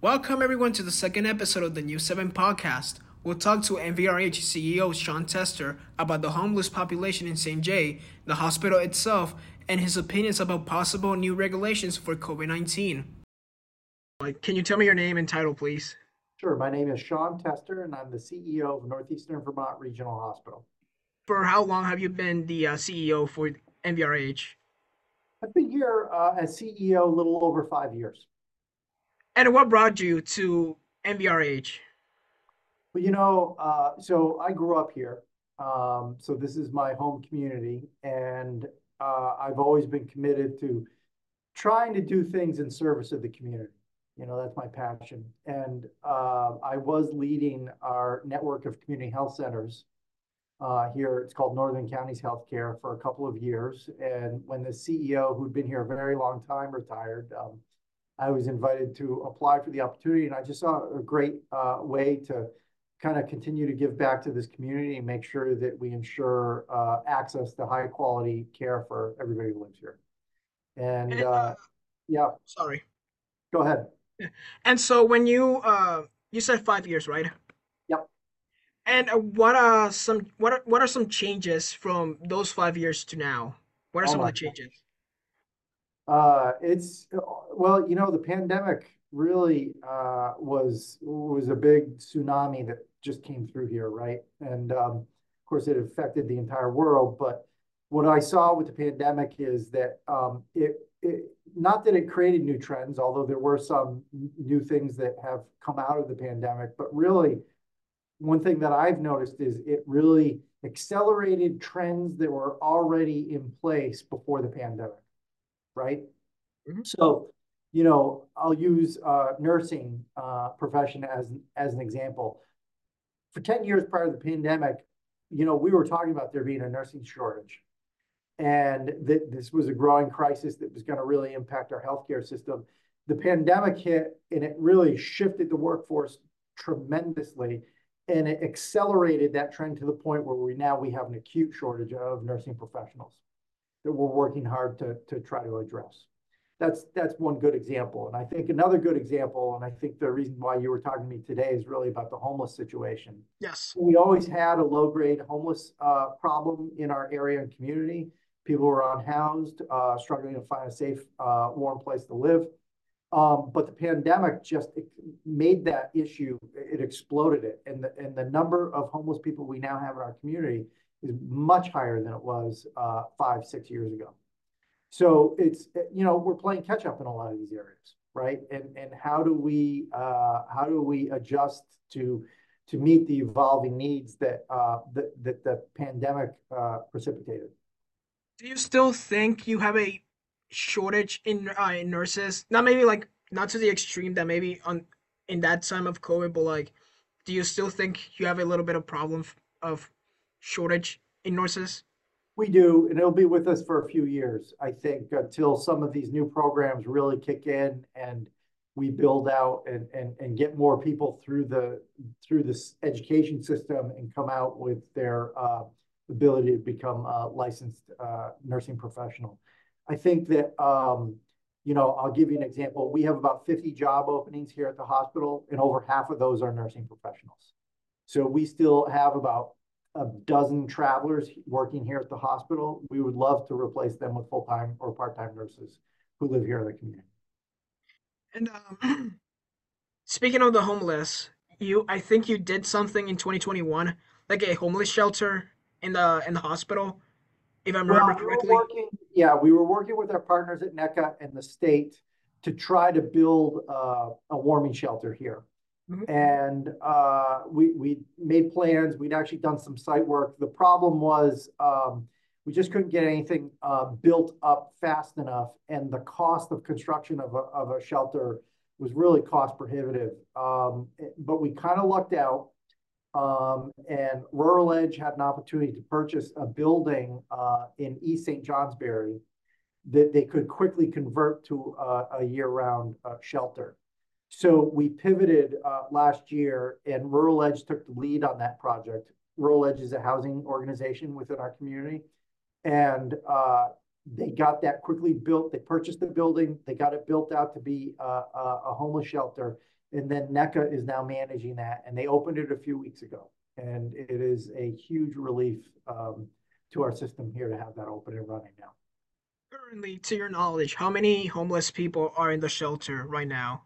Welcome everyone to the second episode of the New 7 podcast. We'll talk to MVRH CEO Sean Tester about the homeless population in St. J, the hospital itself, and his opinions about possible new regulations for COVID-19. Can you tell me your name and title, please? Sure. My name is Sean Tester, and I'm the CEO of Northeastern Vermont Regional Hospital. For how long have you been the CEO for MVRH? I've been here as CEO a little over 5 years. And what brought you to MVRH? So I grew up here. So this is my home community, and I've always been committed to trying to do things in service of the community. That's my passion. And I was leading our network of community health centers here. It's called Northern Counties Healthcare for a couple of years. And when the CEO, who'd been here a very long time, retired, I was invited to apply for the opportunity. And I just saw a great way to kind of continue to give back to this community and make sure that we ensure access to high quality care for everybody who lives here. And And yeah, sorry. go ahead. And so when you said 5 years, right? Yep. And what are some changes from those 5 years to now? What are Oh some of my the changes? It's well, the pandemic really was a big tsunami that just came through here, right? And of course, it affected the entire world. But what I saw with the pandemic is that it not that it created new trends, although there were some new things that have come out of the pandemic, but really one thing that I've noticed is it really accelerated trends that were already in place before the pandemic, right? Mhm. So, I'll use nursing profession as an example. For 10 years prior to the pandemic, we were talking about there being a nursing shortage, and that this was a growing crisis that was going to really impact our healthcare system. The pandemic hit, and it really shifted the workforce tremendously, and it accelerated that trend to the point where we have an acute shortage of nursing professionals that we're working hard to try to address. That's one good example. And I think another good example, and I think the reason why you were talking to me today is really about the homeless situation. Yes. We always had a low-grade homeless problem in our area and community. People were unhoused, struggling to find a safe, warm place to live. But the pandemic just made that issue, it exploded it. And the number of homeless people we now have in our community is much higher than it was 5, 6 years ago. So we're playing catch up in a lot of these areas, right? And how do we adjust to meet the evolving needs that the pandemic precipitated? Do you still think you have a shortage in nurses? Not maybe not to the extreme that maybe on in that time of COVID, but do you still think you have a little bit of problem of shortage in nurses? We do, and it'll be with us for a few years, I think, until some of these new programs really kick in and we build out and get more people through this education system and come out with their ability to become a licensed nursing professional. I think that I'll give you an example. We have about 50 job openings here at the hospital, and over half of those are nursing professionals. So we still have about a dozen travelers working here at the hospital. We would love to replace them with full-time or part-time nurses who live here in the community. And speaking of the homeless, I think you did something in 2021, like a homeless shelter in the hospital, if I remember Well, correctly. we were working with our partners at NECA and the state to try to build a warming shelter here. Mhm. And we made plans. We'd actually done some site work. The problem was we just couldn't get anything built up fast enough, and the cost of construction of a shelter was really cost prohibitive. But we kind of lucked out, and Rural Edge had an opportunity to purchase a building in East St. Johnsbury that they could quickly convert to a year-round shelter. So we pivoted last year, and Rural Edge took the lead on that project. Rural Edge is a housing organization within our community, and they got that quickly built. They purchased the building. They got it built out to be a homeless shelter. and then NECA is now managing that, and they opened it a few weeks ago. And it is a huge relief to our system here to have that open and running now. Currently, to your knowledge, how many homeless people are in the shelter right now?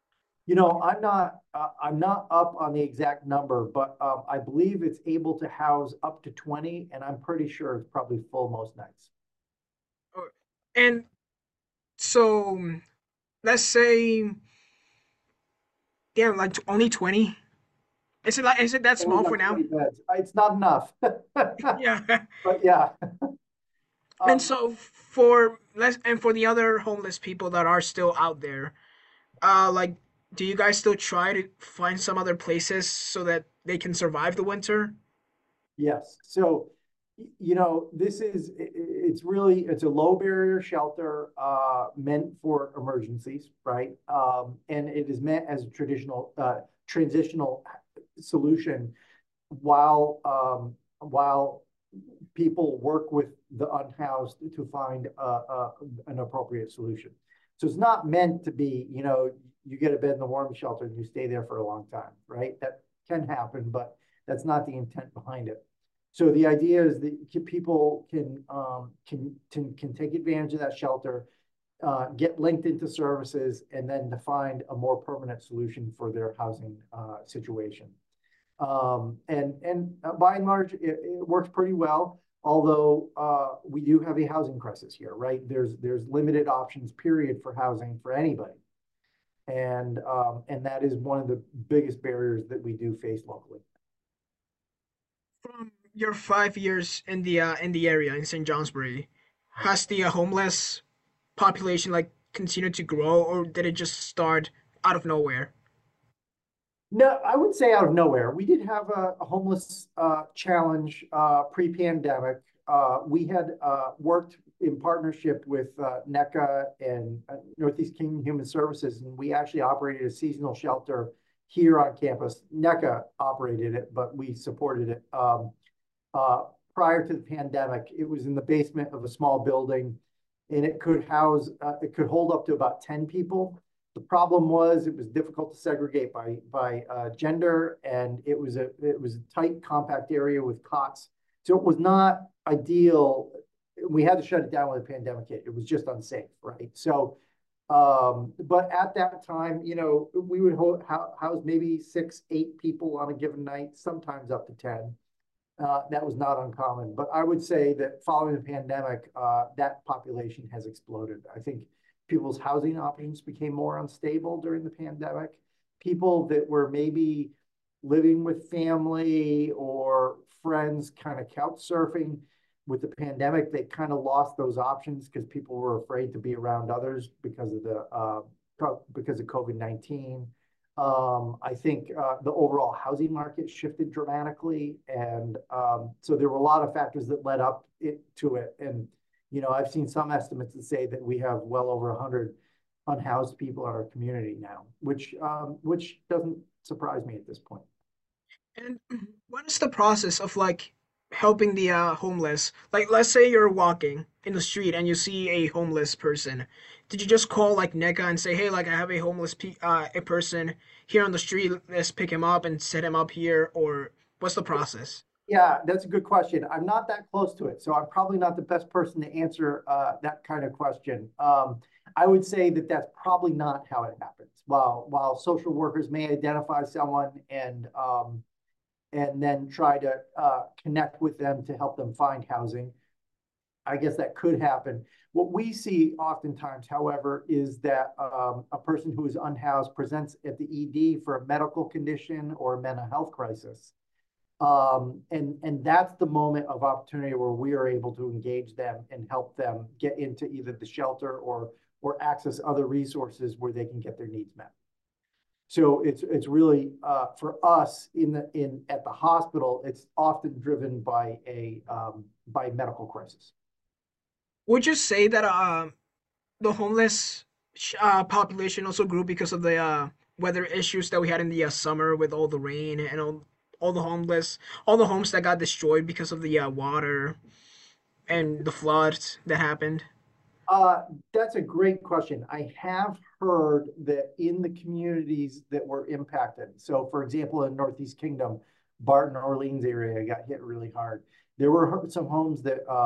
I'm not up on the exact number, but I believe it's able to house up to 20, and I'm pretty sure it's probably full most nights. Oh, and so, let's say, damn, like only 20? Is it that Only small for got now? 20 beds. It's not enough. Yeah. But yeah. And Um, so for less and for the other homeless people that are still out there, like, do you guys still try to find some other places so that they can survive the winter? yes. So, it's a low barrier shelter meant for emergencies, right? And it is meant as a traditional transitional solution while people work with the unhoused to find an appropriate solution. So it's not meant to be, you get a bed in the warm shelter and you stay there for a long time, right? That can happen, but that's not the intent behind it. So the idea is that people can take advantage of that shelter, get linked into services, and then to find a more permanent solution for their housing situation. And by and large, it works pretty well. Although we do have a housing crisis here, right? There's limited options, period, for housing for anybody, and that is one of the biggest barriers that we do face locally. From your 5 years in the area in St. Johnsbury, has the homeless population like continued to grow, or did it just start out of nowhere? No, I would say out of nowhere. We did have a homeless challenge pre-pandemic. We had worked in partnership with NECA and Northeast Kingdom Human Services, and we actually operated a seasonal shelter here on campus. NECA operated it, but we supported it. Uh, Prior to the pandemic, it was in the basement of a small building, and it could hold up to about 10 people. The problem was it was difficult to segregate by gender, and it was a tight, compact area with cots. So it was not ideal. We had to shut it down when the pandemic hit. It was just unsafe, right? So, but at that time, we would house maybe 6, 8 people on a given night, sometimes up to 10. That was not uncommon. But I would say that following the pandemic, that population has exploded. I think people's housing options became more unstable during the pandemic. People that were maybe living with family or friends kind of couch surfing with the pandemic, they kind of lost those options because people were afraid to be around others because of COVID-19. I think the overall housing market shifted dramatically, and so there were a lot of factors that led up to it. And I've seen some estimates that say that we have well over 100 unhoused people in our community now, which doesn't surprise me at this point. And what is the process of like helping the homeless? Like, let's say you're walking in the street and you see a homeless person. Did you just call like NECA and say, "Hey, like I have a a person here on the street. Let's pick him up and set him up here," or what's the process? Yeah, that's a good question. I'm not that close to it, so I'm probably not the best person to answer that kind of question. I would say that that's probably not how it happens. While social workers may identify someone and then try to connect with them to help them find housing, I guess that could happen. What we see oftentimes, however, is that a person who is unhoused presents at the ED for a medical condition or a mental health crisis. And that's the moment of opportunity where we are able to engage them and help them get into either the shelter or access other resources where they can get their needs met. So it's really for us in at the hospital, it's often driven by medical crisis. Would you say that the homeless population also grew because of the weather issues that we had in the summer with all the rain and all the homeless, all the homes that got destroyed because of the water and the floods that happened? That's a great question. I have heard that in the communities that were impacted, so for example, in Northeast Kingdom, Barton, Orleans area got hit really hard. There were some homes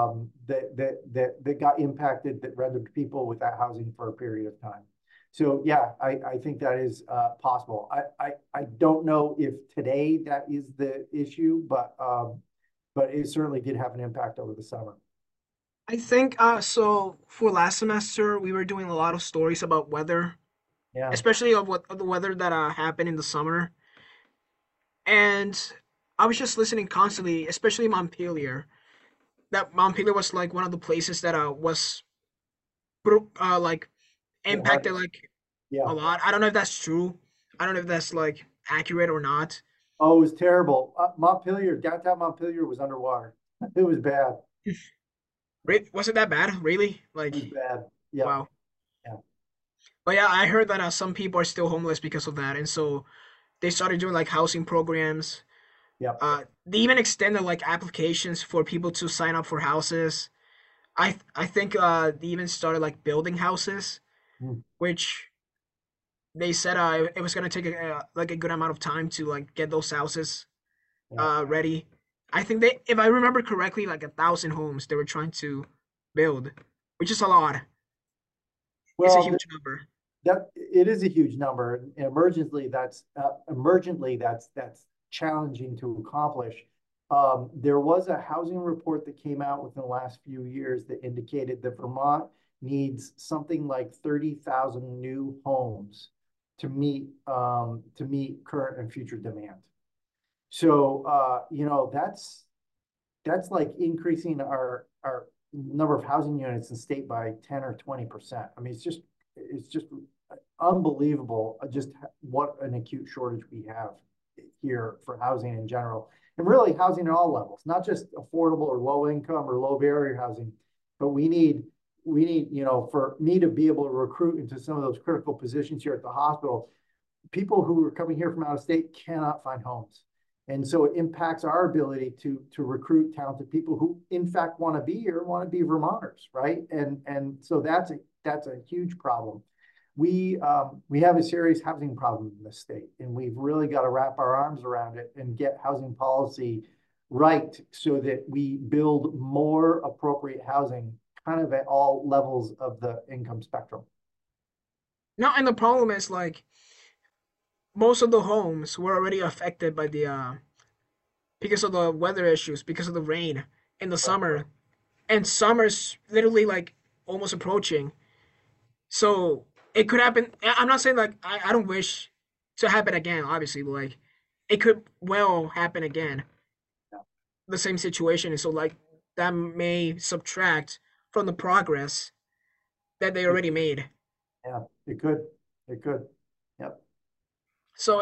that got impacted that rendered people without housing for a period of time. So yeah, I think that is possible. I don't know if today that is the issue, but it certainly did have an impact over the summer. I think so for last semester we were doing a lot of stories about weather, Yeah. especially of the weather that happened in the summer. And I was just listening constantly, especially Montpelier. That Montpelier was like one of the places that was like Hit impacted hardest. like a Yeah. lot. I don't know if that's true. I don't know if that's like accurate or not. Oh, it was terrible. Montpelier, downtown Montpelier was underwater. It was bad. Was it that bad? Really? It Like, was bad. Yeah. wow. Yeah. But yeah, I heard that some people are still homeless because of that, and so they started doing like housing programs. Yeah. They even extended like applications for people to sign up for houses. I think they even started like building houses, Mm. which they said it was gonna take like a good amount of time to like get those houses Yeah. ready. I think they, if I remember correctly, like 1,000 homes they were trying to build, which is a lot. It's a Well, huge number. that it is a huge number. And emergently that's challenging to accomplish. There was a housing report that came out within the last few years that indicated that Vermont needs something like 30,000 new homes to meet current and future demand. So that's like increasing our number of housing units in state by 10 or 20%. I mean, it's just unbelievable just what an acute shortage we have here for housing in general. And really housing at all levels, not just affordable or low income or low barrier housing, but we need, for me to be able to recruit into some of those critical positions here at the hospital, people who are coming here from out of state cannot find homes. And so it impacts our ability to recruit talented people who in fact want to be here, want to be Vermonters, right? And so that's a huge problem. We have a serious housing problem in this state, and we've really got to wrap our arms around it and get housing policy right so that we build more appropriate housing kind of at all levels of the income spectrum. No, and the problem is like most of the homes were already affected by the because of the weather issues, because of the rain in the Right. summer, and summer's literally like almost approaching. So it could happen. I'm not saying like I don't wish to happen again. Obviously, but like it could well happen again. Yeah. The same situation, and so like that may subtract from the progress that they It, already made. yeah, it could. It could. Yep. So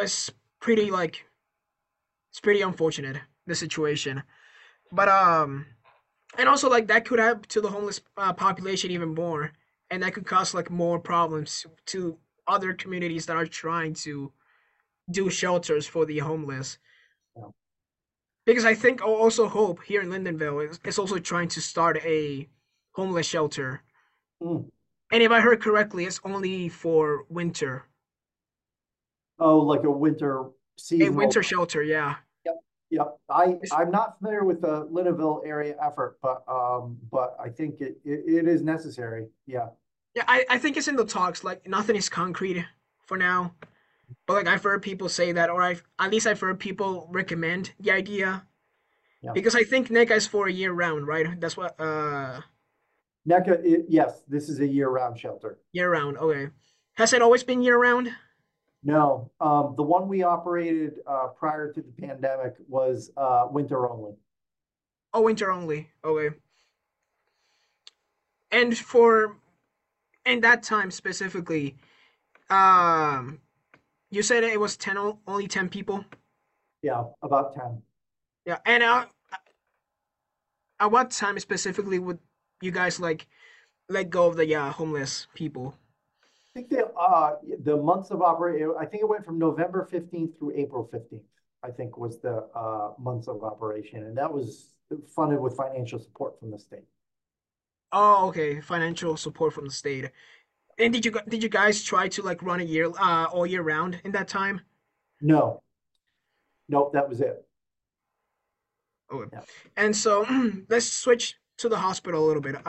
it's pretty unfortunate the situation. But and also like that could add to the homeless population even more, and that could cause like more problems to other communities that are trying to do shelters for the homeless. Yeah. Because I think also Hope here in Lindenville is also trying to start a homeless shelter. Mm. And if I heard correctly, it's only for winter. Oh, like a winter A seasonal. winter shelter, yeah. Yep. Yep. I It's, I'm not familiar with the Linneville area effort, but I think it is necessary. Yeah. yeah, I think it's in the talks. Like nothing is concrete for now. But like I've heard people say that, or at least I've heard people recommend the idea Yeah. because I think NECA is for a year round, right? That's what NECA, yes, this is a year-round shelter. year round. Okay, has it always been year round? No, the one we operated prior to the pandemic was winter only. Oh, winter only. Okay, and for and that time specifically, um, you said it was only 10 people. Yeah, about 10. Yeah, and at what time specifically would you guys like let go of the homeless people? I think the months of operation, I think it went from November 15th through April 15th, I think was the months of operation. And that was funded with financial support from the state. Oh, okay. Financial support from the state. And did you guys try to like run a year all year round in that time? No, nope, that was it. Okay. Yeah. And so let's switch to the hospital a little bit.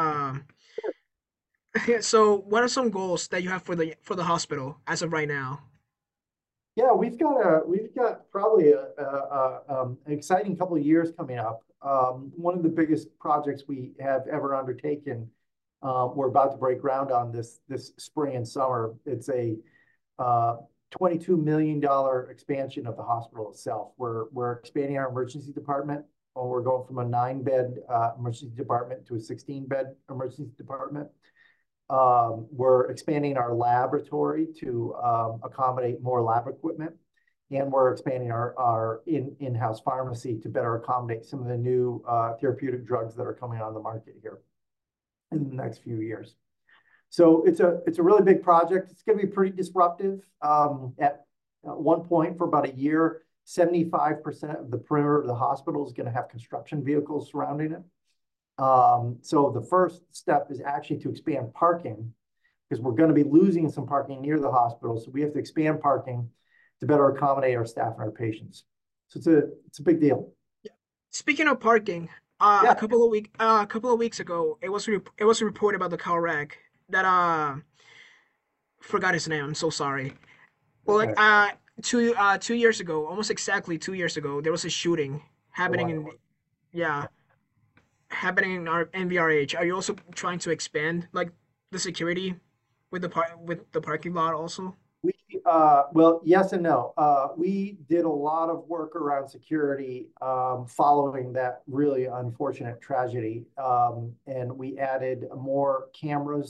So what are some goals that you have for the hospital as of right now? Yeah, we've got probably an exciting couple of years coming up. One of the biggest projects we have ever undertaken, we're about to break ground on this spring and summer. It's a uh, $22 million expansion of the hospital itself. We're expanding our emergency department. We're going from a 9-bed emergency department to a 16-bed emergency department. We're expanding our laboratory to accommodate more lab equipment, and we're expanding our in-house pharmacy to better accommodate some of the new therapeutic drugs that are coming on the market here in the next few years. So it's a really big project. It's going to be pretty disruptive. At one point, for about a year, 75% of the perimeter of the hospital is going to have construction vehicles surrounding it. So the first step is actually to expand parking because we're going to be losing some parking near the hospital. So we have to expand parking to better accommodate our staff and our patients. So it's a big deal. Speaking of parking, Yeah. a couple of weeks ago, it was reported about the car wreck that forgot his name. I'm so sorry. Well, like Okay. 2 years ago, almost exactly 2 years ago, there was a shooting Oh, happening in wow. yeah happening in our NVRH. Are you also trying to expand like the security with the parking lot also? We, well, yes and no. We did a lot of work around security following that really unfortunate tragedy. And we added more cameras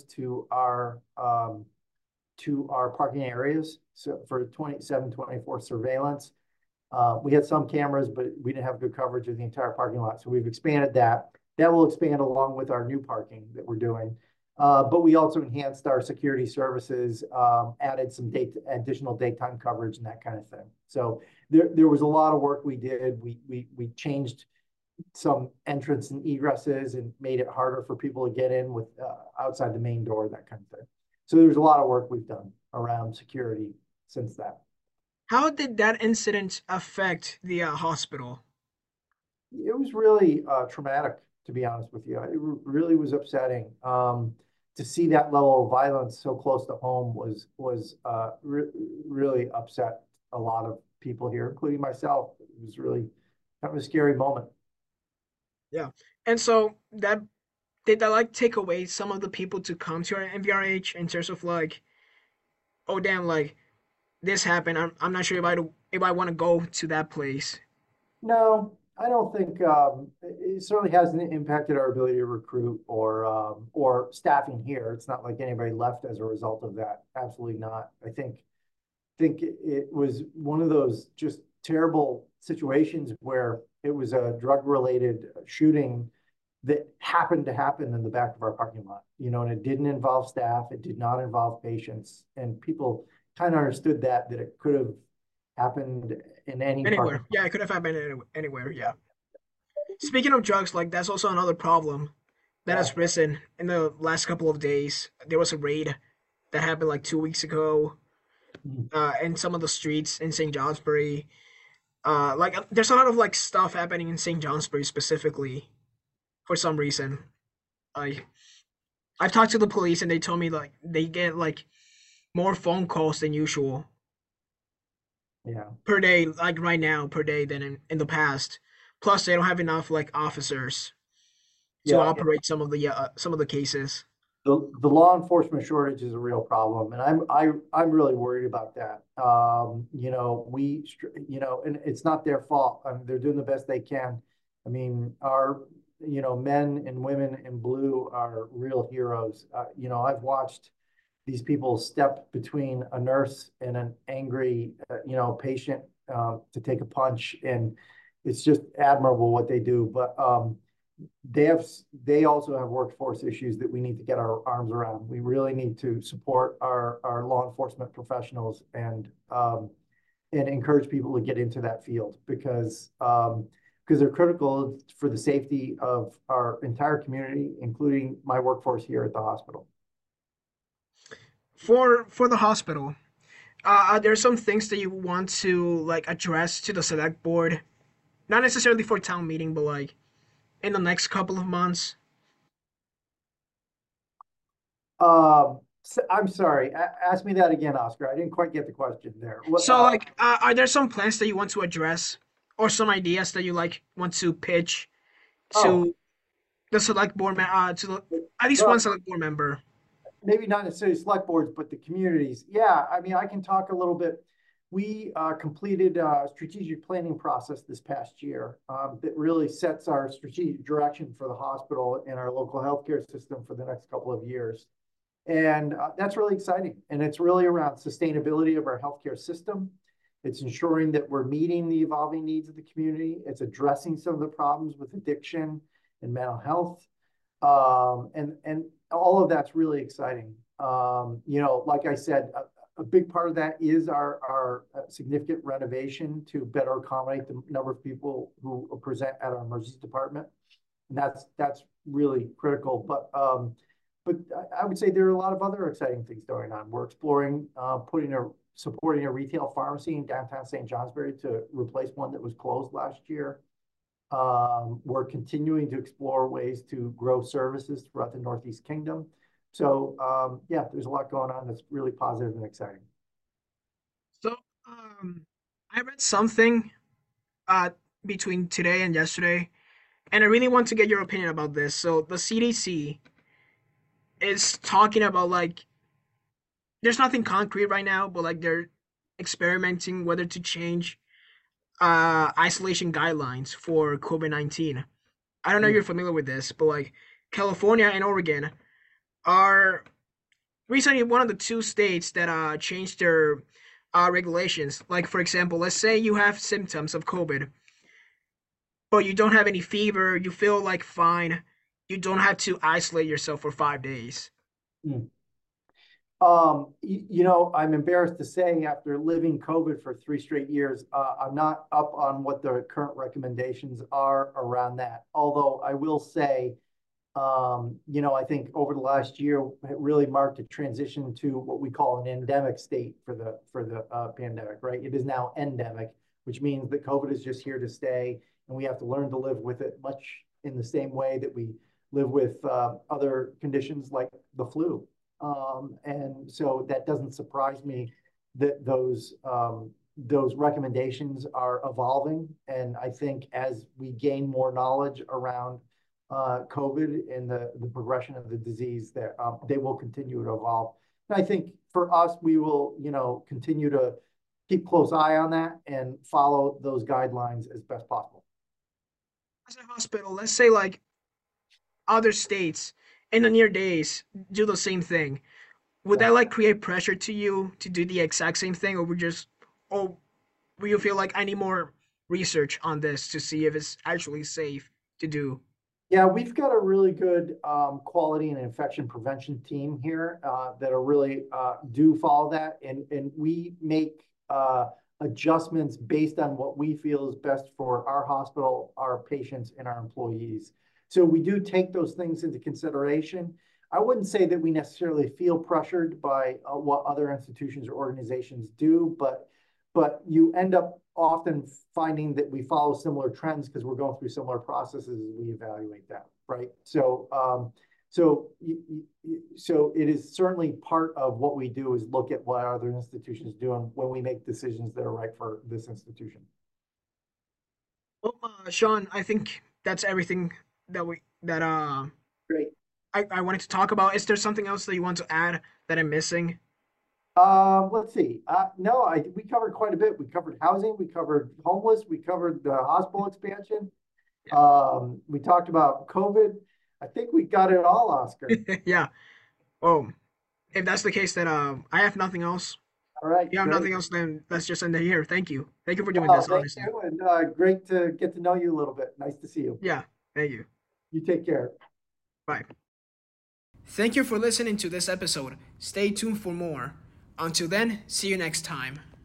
to our parking areas. So for 27/24 surveillance, we had some cameras, but we didn't have good coverage of the entire parking lot. So we've expanded that. That will expand along with our new parking that we're doing. But we also enhanced our security services, added some additional daytime coverage and that kind of thing. So there was a lot of work we did. We changed some entrance and egresses and made it harder for people to get in with outside the main door, that kind of thing. So there's a lot of work we've done around security since that. How did that incident affect the hospital? It was really traumatic, to be honest with you. It really was upsetting. To see that level of violence so close to home was really upset a lot of people here, including myself. It was really kind of a scary moment. Yeah, and so that did that like take away some of the people to come to our NVRH in terms of like, oh damn, like this happened. I'm not sure if I want to go to that place. No, I don't think it certainly hasn't impacted our ability to recruit or staffing here. It's not like anybody left as a result of that. Absolutely not. I think it was one of those just terrible situations where it was a drug-related shooting that happened to happen in the back of our parking lot, and it didn't involve staff, it did not involve patients, and people kind of understood that it could have happened in any parking Anywhere, lot. yeah, it could have happened anywhere. Yeah. Speaking of drugs, like that's also another problem that Yeah. has risen in the last couple of days. There was a raid that happened like 2 weeks ago Mm. in some of the streets in St. Johnsbury. Like there's a lot of like stuff happening in St. Johnsbury specifically for some reason. I I've talked to the police and they told me like they get like more phone calls than usual Yeah. per day, like right now per day than in the past. Plus, they don't have enough like officers to Yeah. operate some of the cases. The law enforcement shortage is a real problem, and I'm really worried about that. And it's not their fault. I mean, they're doing the best they can. I mean, our men and women in blue are real heroes. I've watched these people step between a nurse and an angry patient to take a punch, and it's just admirable what they do. But they also have workforce issues that we need to get our arms around. We really need to support our law enforcement professionals and encourage people to get into that field because because they're critical for the safety of our entire community, including my workforce here at the hospital. For the hospital, are there some things that you want to like address to the select board? Not necessarily for town meeting, but like in the next couple of months. I'm sorry. Ask me that again, Oscar. I didn't quite get the question there. So like, are there some plans that you want to address, or some ideas that you like want to pitch Oh, to the select board, at least one well, select board member? maybe not necessarily select boards, but the communities. Yeah, I mean, I can talk a little bit. We completed a strategic planning process this past year that really sets our strategic direction for the hospital and our local healthcare system for the next couple of years. And that's really exciting. And it's really around sustainability of our healthcare system. It's ensuring that we're meeting the evolving needs of the community. It's addressing some of the problems with addiction and mental health. And all of that's really exciting. Like I said, a big part of that is our significant renovation to better accommodate the number of people who present at our emergency department. And that's really critical. But I would say there are a lot of other exciting things going on. We're exploring supporting a retail pharmacy in downtown St. Johnsbury to replace one that was closed last year. We're continuing to explore ways to grow services throughout the Northeast Kingdom. So yeah, there's a lot going on that's really positive and exciting. So, I read something uh between today and yesterday, and I really want to get your opinion about this. So, the CDC is talking about like there's nothing concrete right now, but like they're experimenting whether to change isolation guidelines for COVID-19. I don't know if Mm. you're familiar with this, but like California and Oregon are recently one of the two states that changed their regulations. Like for example, let's say you have symptoms of COVID, but you don't have any fever, you feel like fine, you don't have to isolate yourself for 5 days. Mm. I'm embarrassed to say after living COVID for 3 straight years, I'm not up on what the current recommendations are around that. Although I will say, I think over the last year, it really marked a transition to what we call an endemic state for the pandemic, right? It is now endemic, which means that COVID is just here to stay, and we have to learn to live with it much in the same way that we live with other conditions like the flu. And so that doesn't surprise me that those recommendations are evolving. And I think as we gain more knowledge around COVID and the progression of the disease, that they will continue to evolve. And I think for us, we will, continue to keep close eye on that and follow those guidelines as best possible. As a hospital, let's say like other states in the near days do the same thing. Would Yeah. that like create pressure to you to do the exact same thing, or will you feel like I need more research on this to see if it's actually safe to do? Yeah, we've got a really good quality and infection prevention team here that are really do follow that, and we make adjustments based on what we feel is best for our hospital, our patients, and our employees. So we do take those things into consideration. I wouldn't say that we necessarily feel pressured by what other institutions or organizations do, but you end up often finding that we follow similar trends because we're going through similar processes as we evaluate them, right? So it is certainly part of what we do is look at what other institutions do and when we make decisions that are right for this institution. Well, Sean, I think that's everything that Great. I wanted to talk about. Is there something else that you want to add that I'm missing? Let's see. No, we covered quite a bit. We covered housing, we covered homeless, we covered the hospital expansion. We talked about COVID. I think we got it all, Oscar. Yeah. Oh, if that's the case, then I have nothing else. All right, If you have great. nothing else, then let's just end it here. Thank you. Thank you for doing Well, this. thank Honestly. you, and great to get to know you a little bit. Nice to see you. Yeah. Thank you. You take care. Bye. Thank you for listening to this episode. Stay tuned for more. Until then, see you next time.